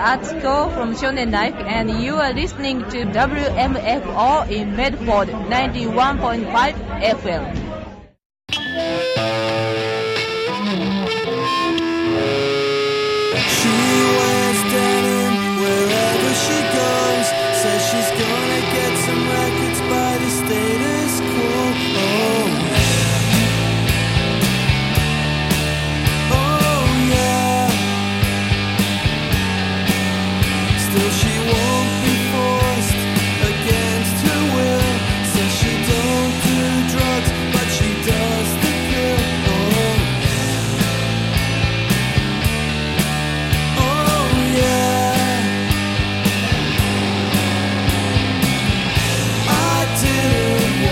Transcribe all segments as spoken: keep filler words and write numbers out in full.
Atsuko from Shonen Life, and you are listening to W M F O in Medford ninety-one point five F M. She wears denim wherever she goes. Says she's gonna get some records by the status quo. Oh yeah, oh yeah. Still she won't be forced against her will. Says she don't do drugs, but she does the pill. Oh I didn't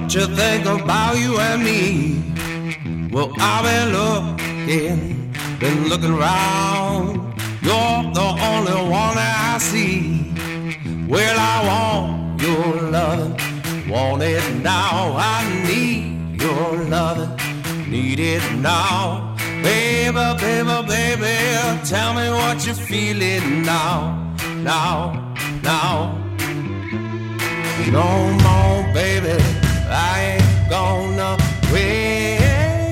what you think about you and me. Well, I've been looking, been looking around. You're the only one that I see. Well, I want your love, want it now. I need your love, need it now. Baby, baby, baby, tell me what you're feeling now, now, now. No more, baby, I ain't gonna wait.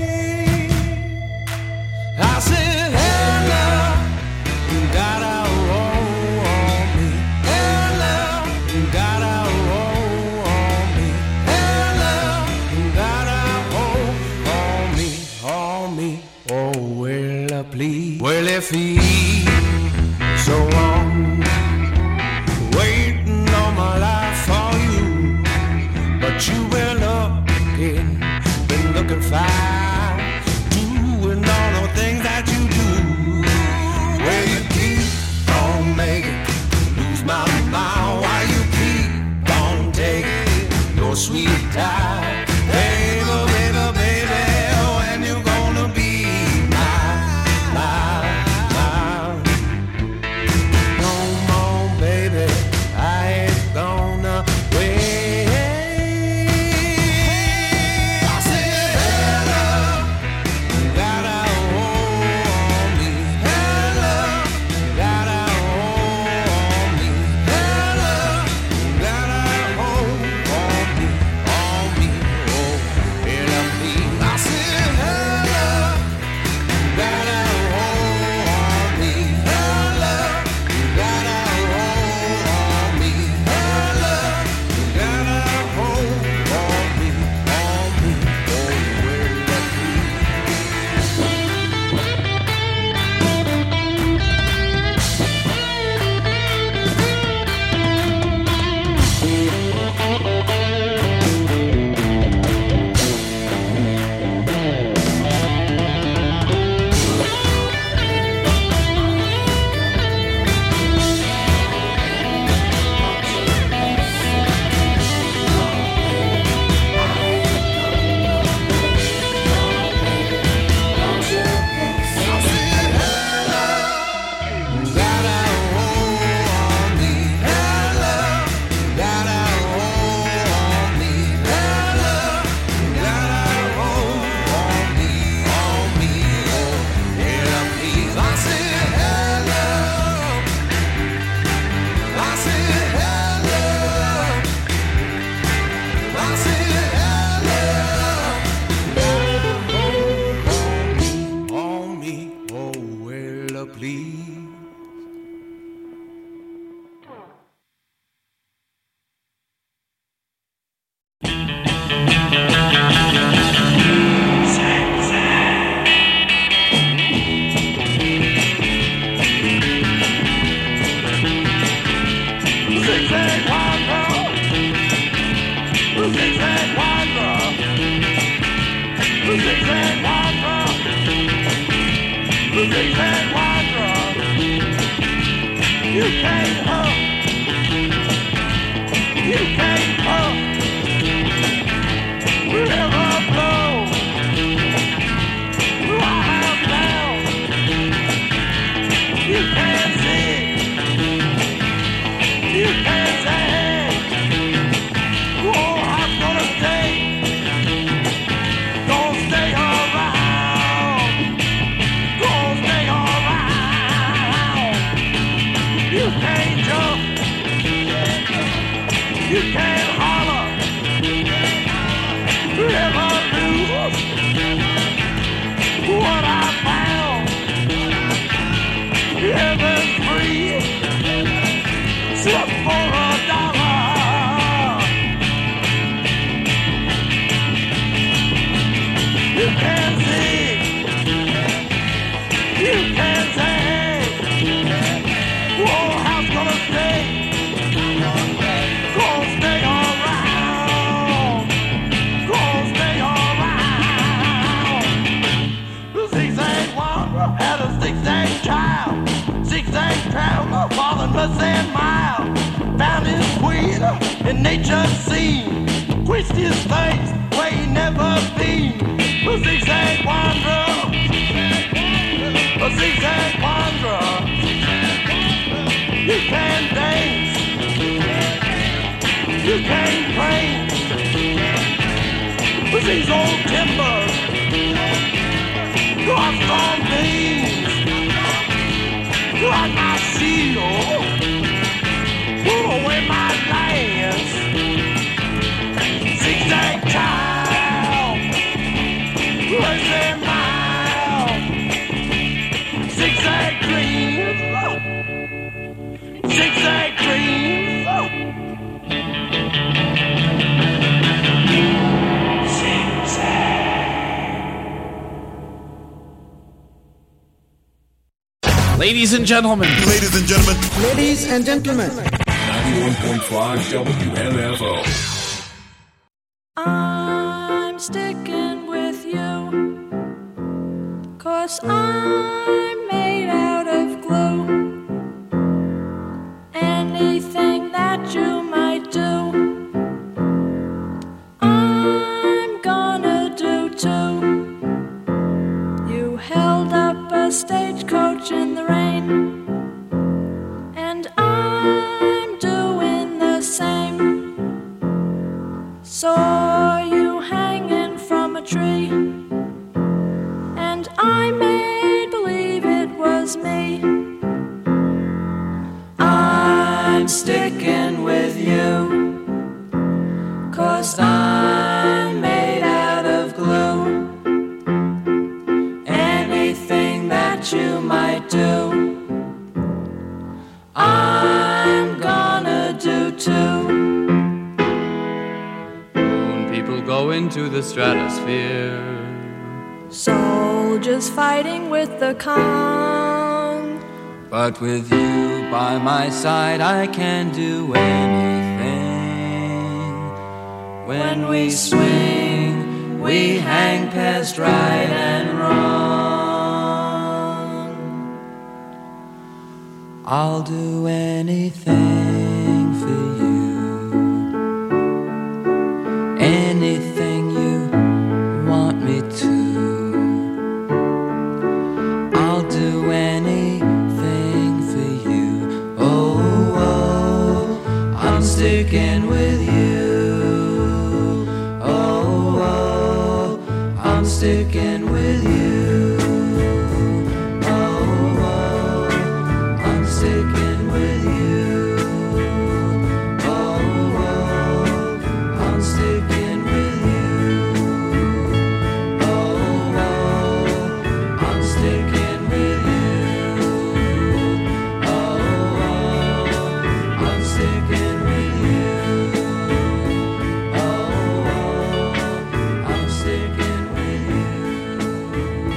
I said, hey, love, you gotta roll on me. Hey, love, you gotta roll on me. Hey, love, you gotta hold on me, on me. Oh, well, please. Well, if he so long, waiting all my life for you, but you've been looking, been looking fine, doing all the things that you do. Well, you keep on making lose my mind. Why you keep on taking your sweet time, baby, baby, baby? When you gonna be mine, mine, mine? Come on, baby, I ain't gonna wait. I said, hey, love, you gotta hold on me. Hey, love, you gotta hold on me. Hey, love, you gotta hold on me, on me. Oh, hey, love, please. I said, hey, love, you gotta hold on me. Hey, love, you gotta hold on me. Hey, love, you gotta hold on me, on me. Oh, well, let me. In nature's scene, switched his face where he never been. A zigzag wanderer, a zigzag wanderer. You can dance, you can paint. With these old timbers, got strong beams, like my shield, put away my lance. Zigzag child, lazy mile, zigzag dreams, zigzag dreams. Ladies and gentlemen. Ladies and gentlemen. Ladies and gentlemen. ninety-one point five W M F O. I'm sticking with you, 'cause I'm made out of glue. Anything that you might do, I'm gonna do too. You held up a stagecoach in the rain, and I'm doing the same. Saw you hanging from a tree, and I made believe it was me. I'm sticking with you, 'cause I'm made out of glue. Anything that you might do, I'm gonna do too. Moon people go into the stratosphere. Soldiers fighting with the Kong. But with you by my side, I can do anything. When we swing, we hang past right and wrong. I'll do anything for you, anything you want me to. I'll do anything for you. Oh, oh, I'm sticking with you. Oh, oh, I'm sticking with you. Sticking with you. Oh, oh, I'm sticking with you. Oh, oh, I'm sticking with you. Oh, oh, I'm sticking with you. Oh, oh, I'm sticking with you.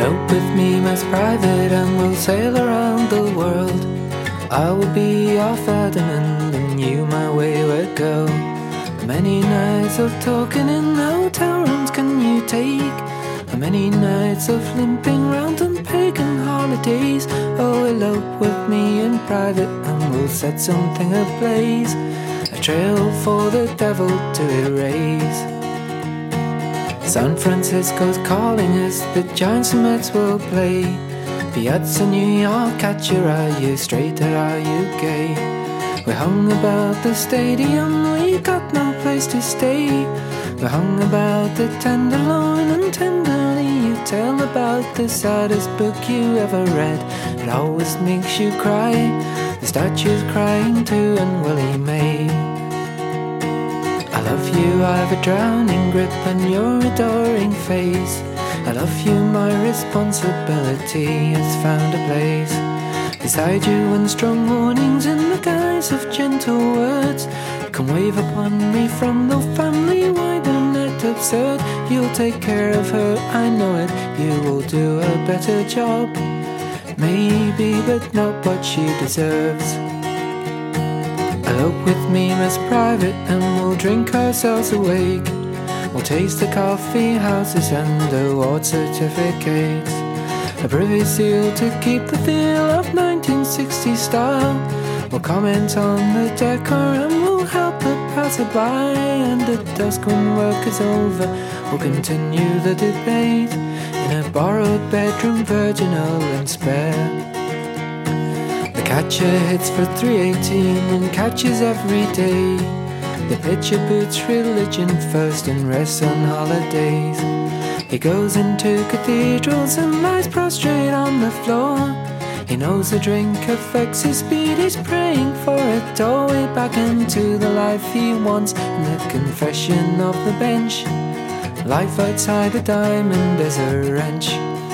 Elope with me, Miss Private, and we'll sail around the world. I will be your Ferdinand, and you my wayward girl. How many nights of talking in hotel rooms can you take? How many nights of limping round on pagan holidays? Oh, elope with me in private, and we'll set something ablaze, a trail for the devil to erase. San Francisco's calling us, the Giants and Mets will play. Piazza New York, at your are you straight or are you gay? We hung about the stadium, we got no place to stay. We hung about the Tenderloin, and tenderly you tell about the saddest book you ever read. It always makes you cry, the statue's crying too, and Willie May. I love you, I've a drowning grip on your adoring face. I love you, my responsibility has found a place beside you, and strong warnings in the guise of gentle words can wave upon me from the family wide net absurd. You'll take care of her, I know it, you will do a better job, maybe, but not what she deserves. Elope with me, Miss Private, and we'll drink ourselves awake. We'll taste the coffee houses and award certificates, a privy seal to keep the feel of nineteen sixties style. We'll comment on the decor and we'll help the passerby, and at dusk when work is over we'll continue the debate in a borrowed bedroom, virginal and spare. The catcher hits for three eighteen and catches every day. The pitcher puts religion first and rests on holidays. He goes into cathedrals and lies prostrate on the floor. He knows the drink affects his speed, he's praying for a doorway back into the life he wants. And the confession of the bench, life outside a diamond is a wrench.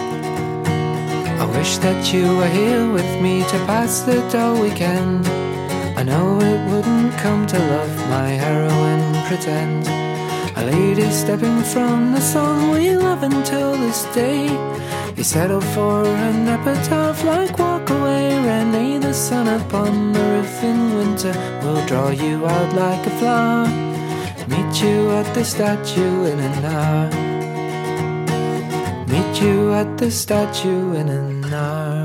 I wish that you were here with me to pass the dull weekend. I know it wouldn't come to love my heroine pretend. A lady stepping from the song we love until this day. You settle for an epitaph like Walk Away, Renee. The sun upon the roof in winter will draw you out like a flower. Meet you at the statue in an hour. Meet you at the statue in an hour.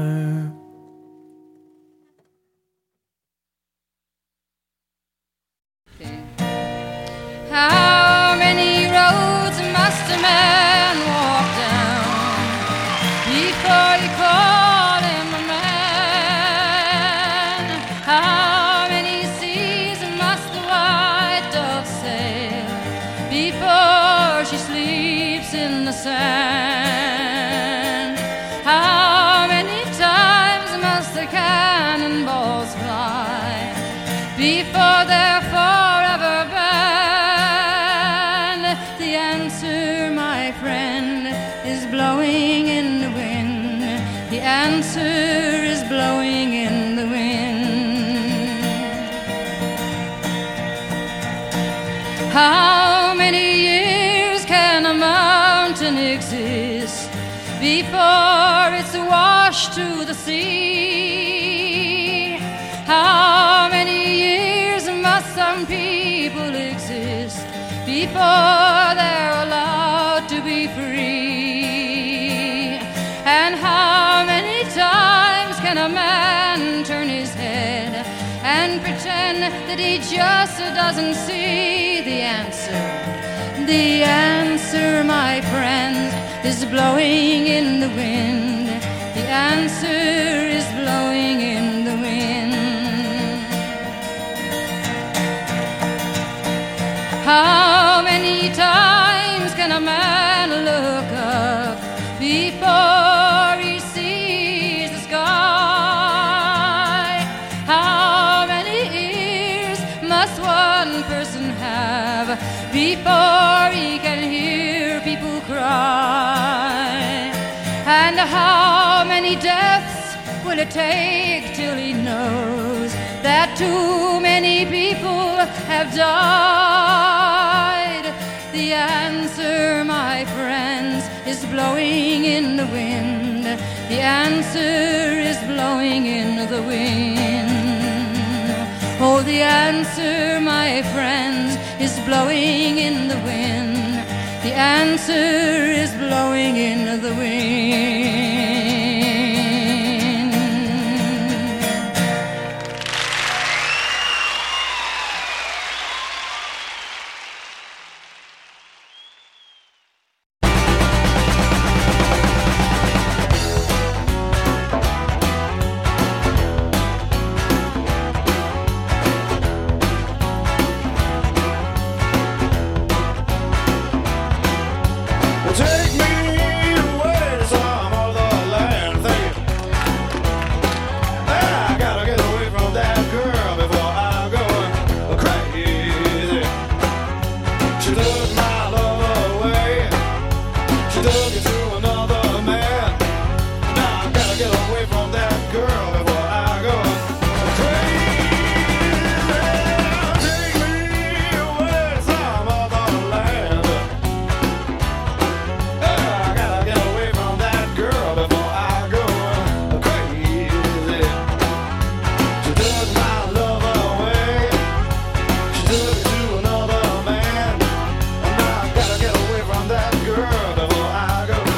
How many roads must a man walk down before you call him a man? How many seas must the white dove sail before she sleeps in the sand? How many times must the cannonballs fly before they're forever banned? The answer, my friend, is blowing in the wind. The answer is blowing in the wind. How many years can a mountain exist before it's washed to the sea? How many years must some people exist before they're allowed to be free? And how many times can a man turn his head and pretend that he just doesn't see? The answer, the answer, my friends, is blowing in the wind. The answer is blowing in the wind. How many times can a man look up before he sees the sky? How many ears must one person have before he can hear people cry? And how many deaths will it take till he knows that too many people have died? The answer, my friends, is blowing in the wind. The answer is blowing in the wind. Oh, the answer, my friends, is blowing in the wind. The answer is blowing in the wind. Take me away to some other land, thank you. I gotta get away from that girl before I go crazy. She took my love away. She took it to another man. Now I gotta get away from that girl before I go crazy. Take me away to some other land. I gotta get away from that girl before I go crazy. She took my love away. She took it to another man. Now I gotta get away from that girl before I go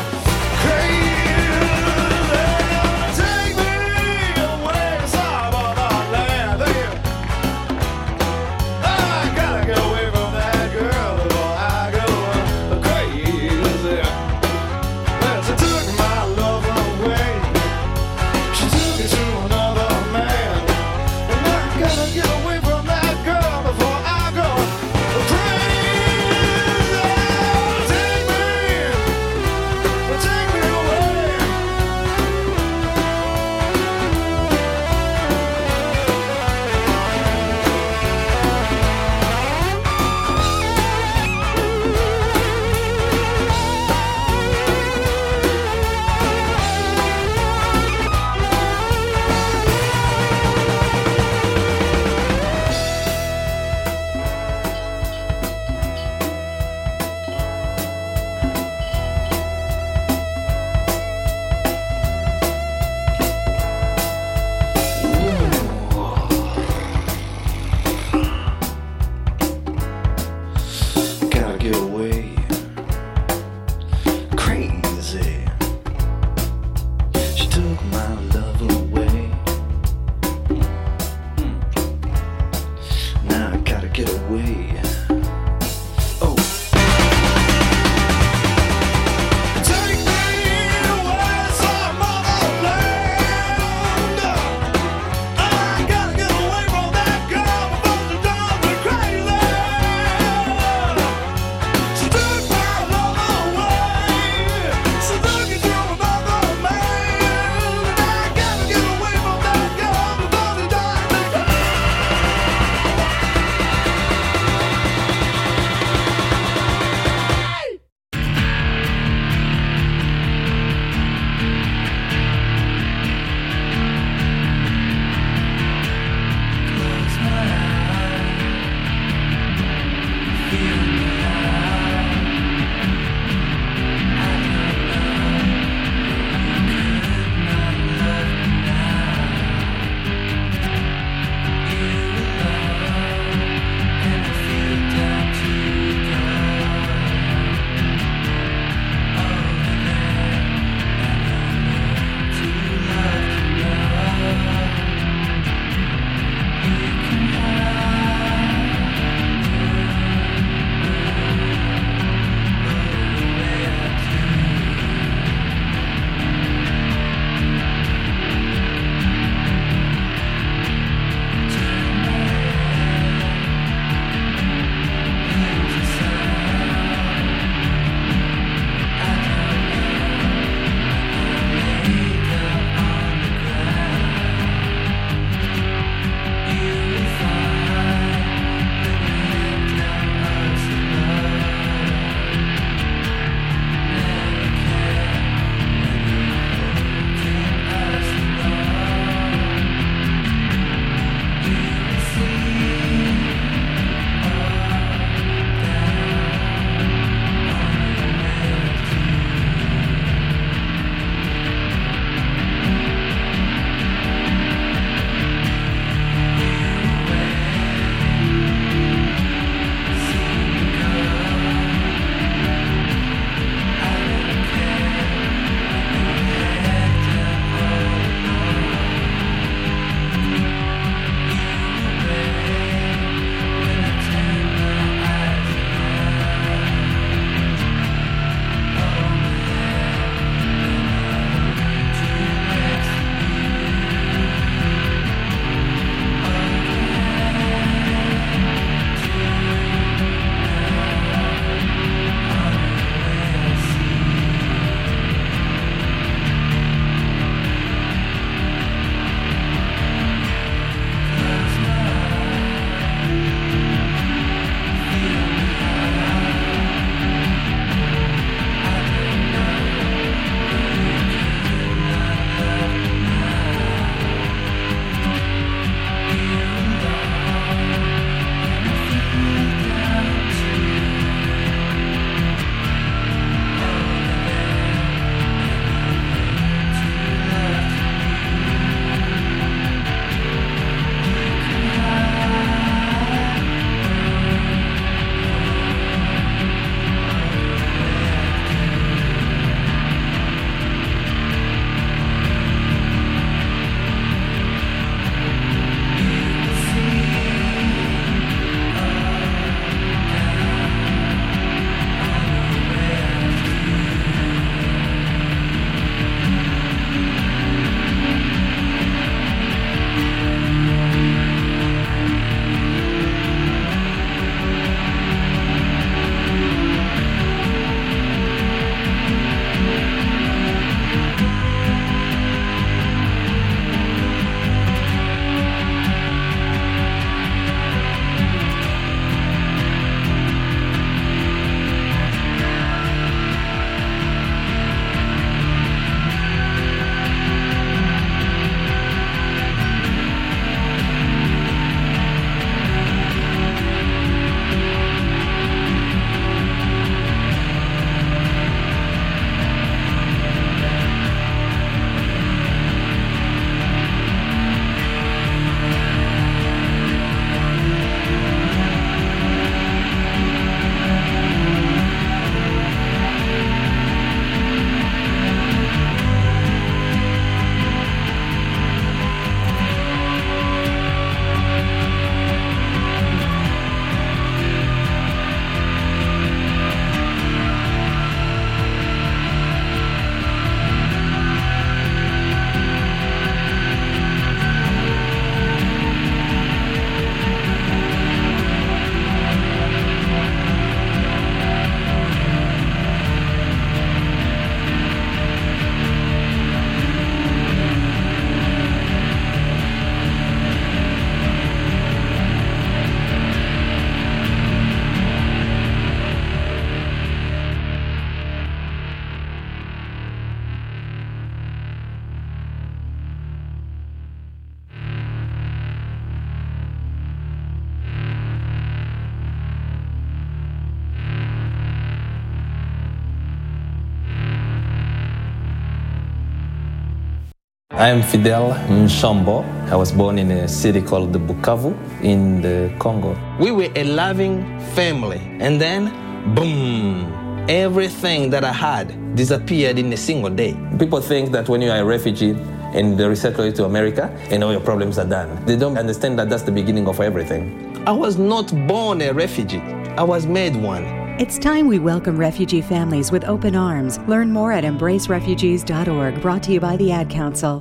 I am Fidel Mshombo. I was born in a city called Bukavu in the Congo. We were a loving family, and then, boom, everything that I had disappeared in a single day. People think that when you are a refugee and they resettle you to America, and all your problems are done. They don't understand that that's the beginning of everything. I was not born a refugee. I was made one. It's time we welcome refugee families with open arms. Learn more at embrace refugees dot org, brought to you by the Ad Council.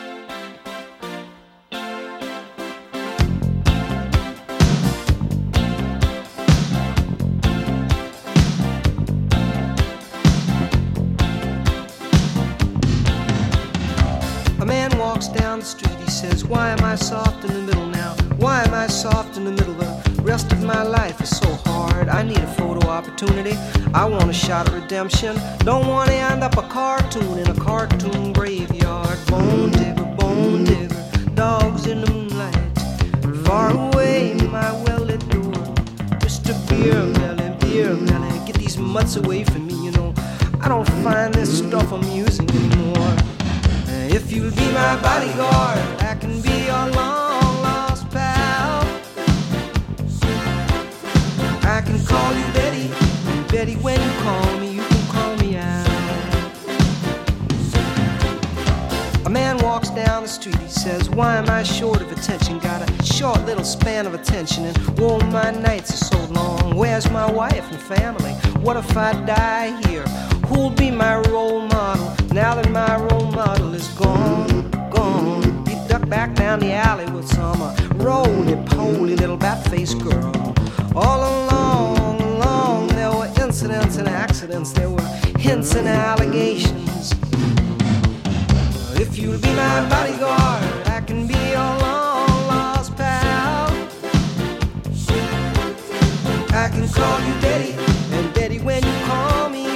A man walks down the street, he says, why am I soft in the middle now? Why am I soft in the middle? The rest of my life is so hard. I need a photo opportunity. I want a shot at redemption. Don't want to end up a cartoon in a cartoon graveyard. Bone digger, bone digger, dogs in the moonlight. Far away, my well-lit door. Mister Beer Melly, Beer Melly, get these mutts away from me, you know. I don't find this stuff amusing anymore. If you'll be my bodyguard, I can be your long-lost pal. I can call you Betty, and Betty, when you call me, you can call me out. A man walks down the street, he says, why am I short of attention? Got a short little span of attention, and oh, my nights are so long. Where's my wife and family? What if I die here? Who'll be my role model now that my role model is gone, gone? He ducked back down the alley with some uh, roly-poly little bat-faced girl. All along, along, there were incidents and accidents. There were hints and allegations. If you'll be my bodyguard, I can be your long-lost pal. I can call you Betty, and Betty, when you call me,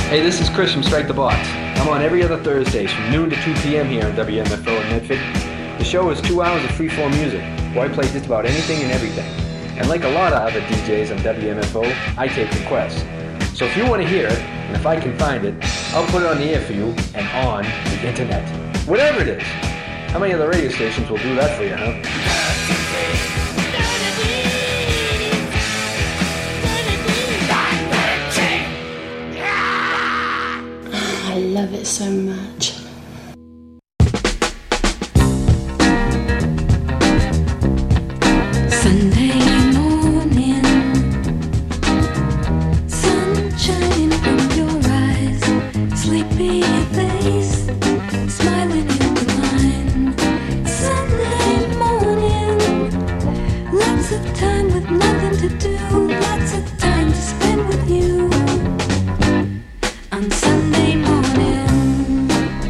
Hey, this is Chris from Strike the Box. I'm on every other Thursdays from noon to two p.m. here on W M F O in Medford. The show is two hours of free-form music, where I play just about anything and everything. And like a lot of other D Js on W M F O, I take requests. So if you want to hear it, and if I can find it, I'll put it on the air for you and on the internet. Whatever it is. How many other radio stations will do that for you, huh? I love it so much. Sunday morning, sunshine from your eyes, sleepy face, smiling in the line. Sunday morning, lots of time with nothing to do, lots of time to spend with you. On Sunday morning,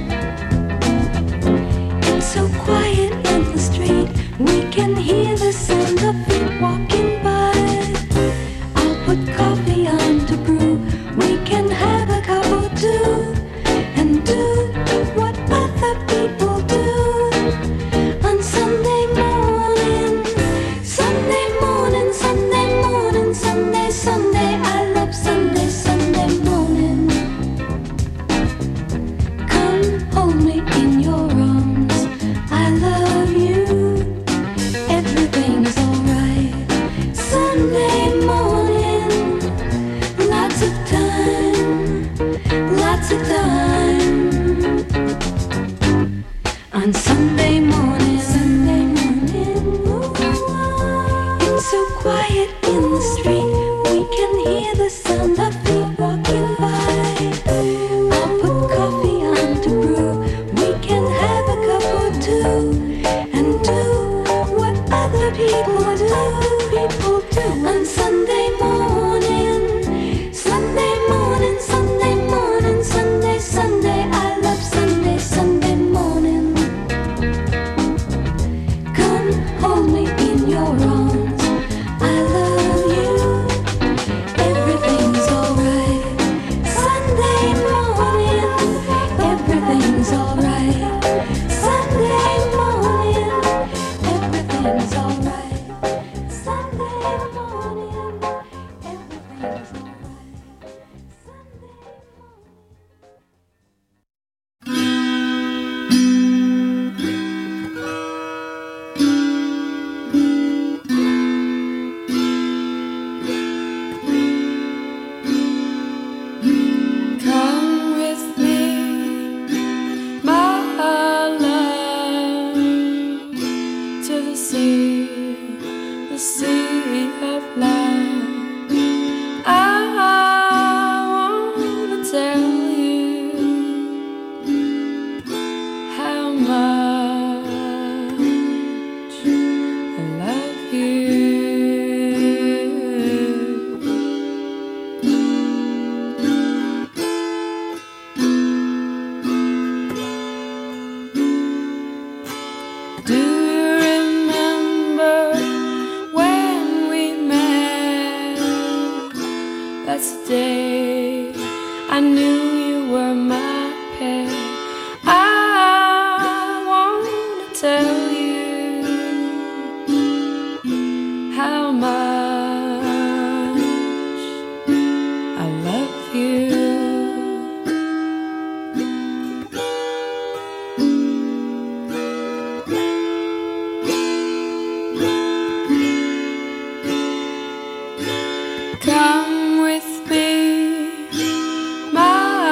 it's so quiet in the street, we can hear the sound of feet walking by. I'll put coffee on to brew, we can have a cup or two, and do what other people do. On Sunday morning, Sunday morning, Sunday morning, Sunday, Sunday, I love Sunday, Sunday morning. Come hold me in your arms, I love you, everything's alright. Sunday morning, lots of time, lots of time. On Sunday morning, Sunday morning, ooh, it's so quiet in the street, we can hear the sound of feet walking by. I'll put coffee on to brew, we can have a cup or two, and do what other people do, people do. On Sunday morning, Sunday morning, Sunday morning, Sunday, Sunday, I love Sunday, Sunday morning. Come hold me in your arms, I love you, everything's alright. Sunday morning, everything's alright. Sunday morning, everything's alright. Sunday morning, everything's alright. Come with me, my love, to the sea, the sea of love. I wanna tell you how much I love you. Do you remember when we met? That's the day I knew you were my pet. I wanna tell you how much I love you. Come with me, my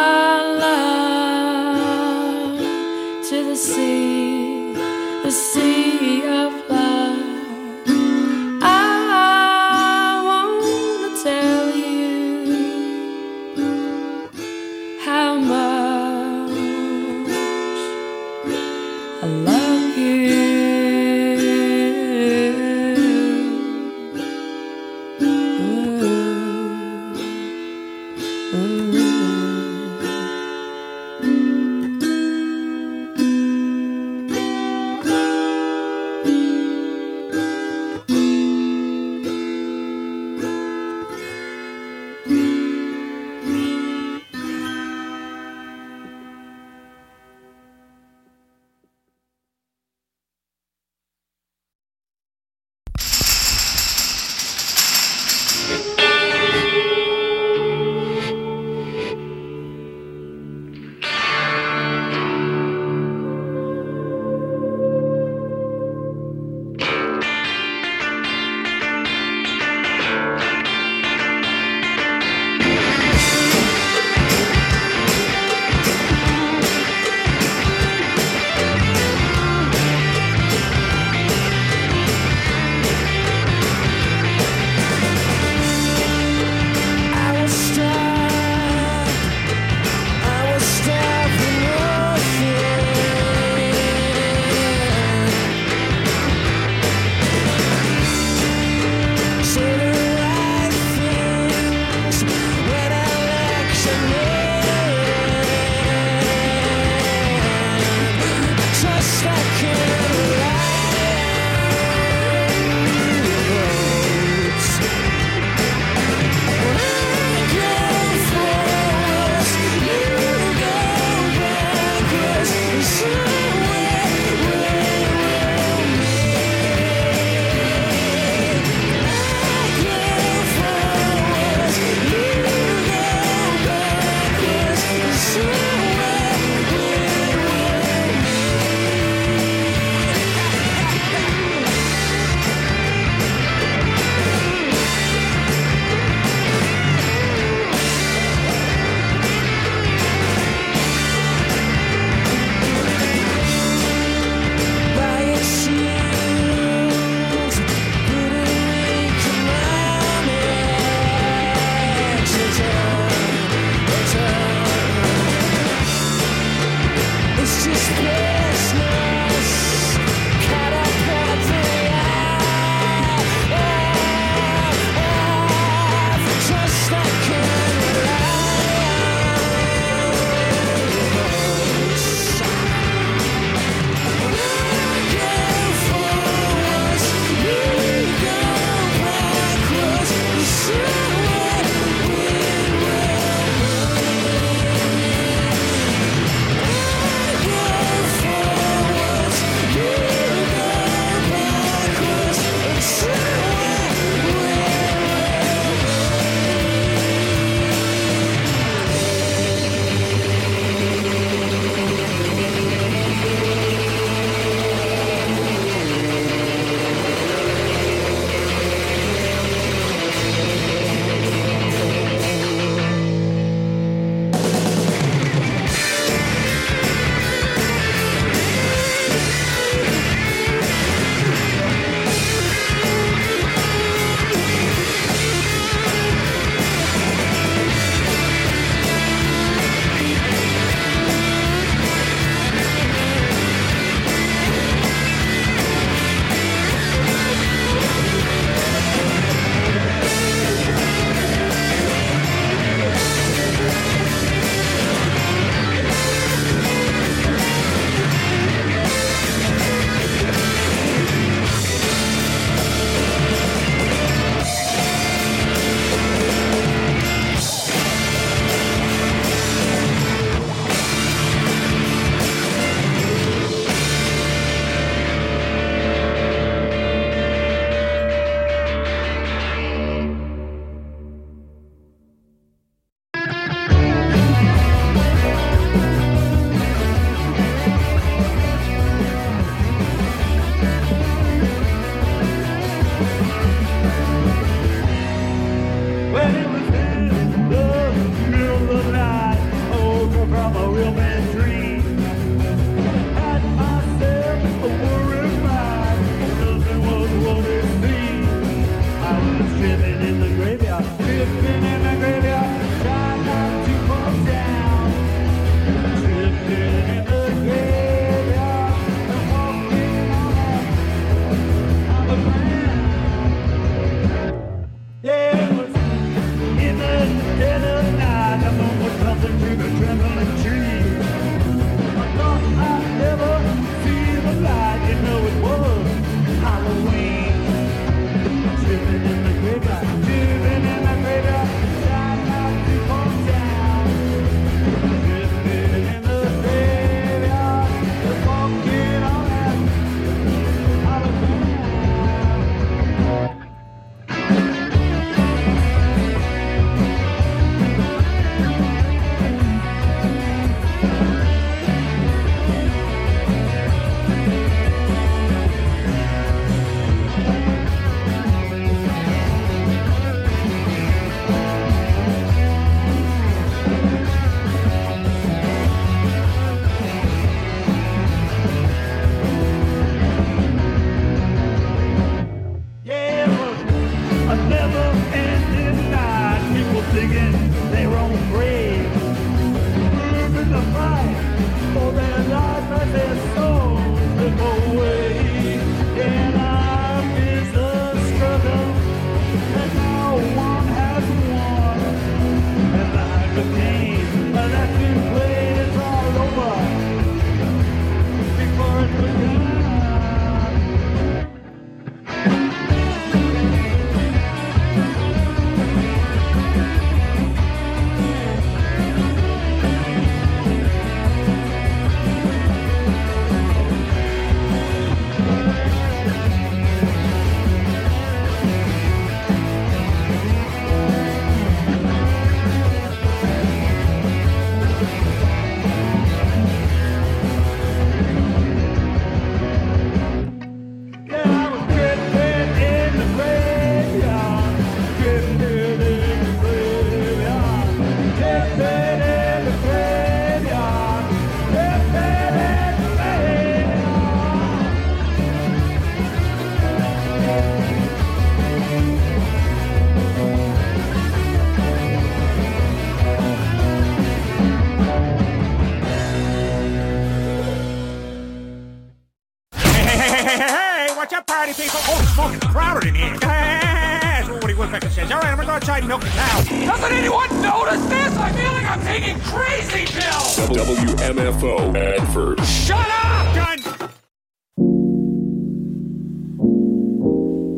party people. Oh, it's smoking crowded in here. That's what Woody Woodpecker says. All right, I'm gonna go outside and milk the cow. Doesn't anyone notice this? I feel like I'm taking crazy pills. W M F O Advert. Shut up, gun.